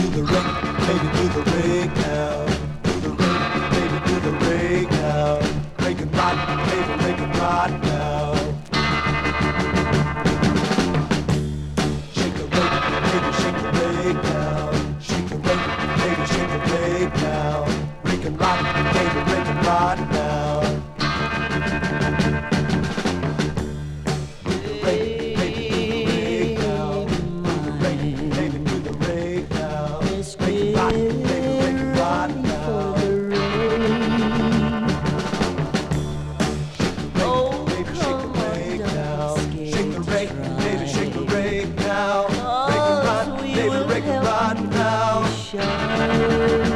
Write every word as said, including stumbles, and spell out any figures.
the ring, baby, do the rig now. Do the ring, baby, do the rig now. Rig and rock, baby, rig and rock now. Shake the rig, baby, shake the rig now. Shake the rig, baby, shake the rig now. Rig and rock, baby, rig and rock now. Do the rig, baby, do the rig now. Do the rig, baby, do the rig now. Rig and rock, baby, rig and rock now. Baby, shake the rig now. Shake the rig, baby, shake the rig now. Rig and rock, baby, rig and rock now.